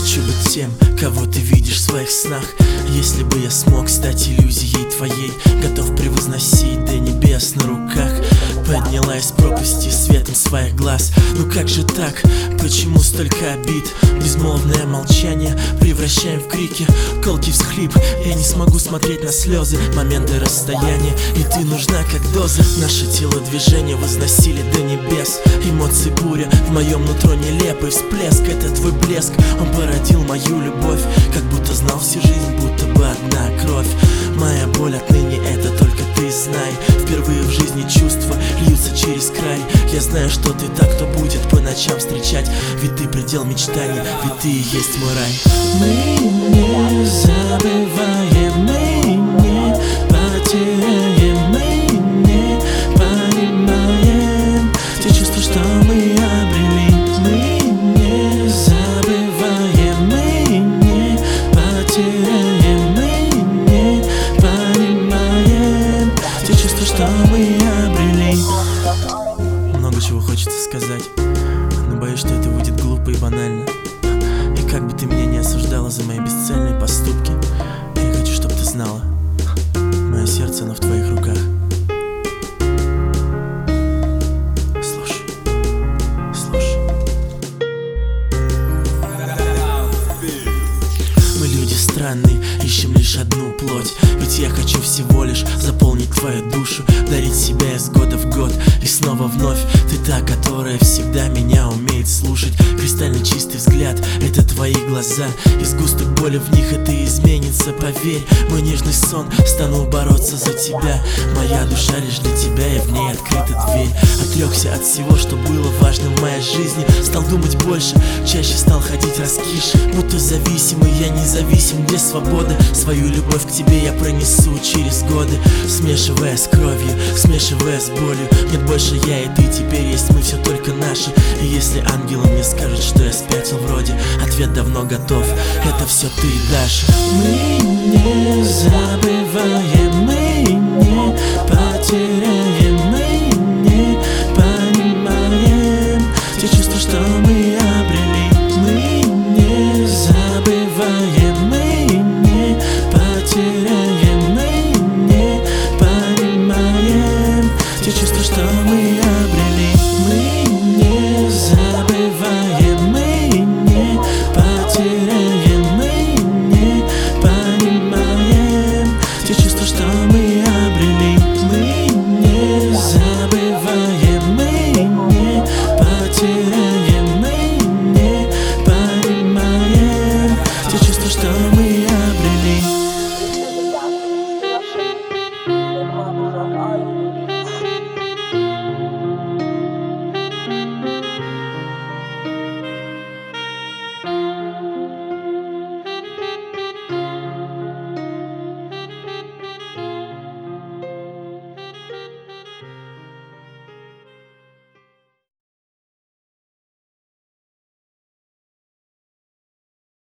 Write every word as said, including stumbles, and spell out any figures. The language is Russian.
хочу быть тем, кого ты видишь в своих снах. Если бы я смог стать иллюзией твоей, готов превозносить до небес на руках. Поднялась с пропасти светом своих глаз. Ну как же так? Почему столько обид? Безмолвное молчание превращаем в крики, колкий всхлип. Я не смогу смотреть на слезы, моменты расстояния, и ты нужна как доза. Наше телодвижение возносили до небес. Эмоции буря, в моем нутро нелепый всплеск. Это твой блеск, он породил мою любовь. Как будто знал всю жизнь, будто бы одна кровь. Моя боль отныне это только ты знай. Впервые в жизни чувства льются через край. Я знаю, что ты так, кто будет по ночам встречать. Ведь ты предел мечтаний, ведь ты и есть мой рай. Мы не забываем, мы не потеряем, мы не понимаем те чувства, что мы обрели. Мы не забываем, мы не потеряем, мы не понимаем те чувства, что мы обрели. Много чего хочется сказать, но боюсь, что это будет глупо и банально. И как бы ты меня не осуждала за мои бесцельные поступки, я хочу, чтобы ты знала, мое сердце, оно в твоих руках. Слушай, слушай. Мы люди странные, ищем лишь одну плоть. Ведь я хочу всего лишь заполнить твою душу, дарить себя из года в год и снова вновь. Ты та, которая всегда меня умеет слушать. Кристально чистый взгляд, это твои глаза. Из густых боли в них это изменится, поверь. Мой нежный сон, стану бороться за тебя. Моя душа лишь для тебя, и в ней открыта дверь. Отрекся от всего, что было важным в моей жизни. Стал думать больше, чаще стал ходить раскише. Будто зависимый, я независим, где свобода. Свою любовь к тебе я пронесу через годы, смешивая с кровью, смешивая с болью. Нет больше я и ты, теперь есть мы, все только наши. И если ангелы мне скажут, что я спятил вроде, ответ давно готов, это все ты, Даша. Мы не забываем, мы не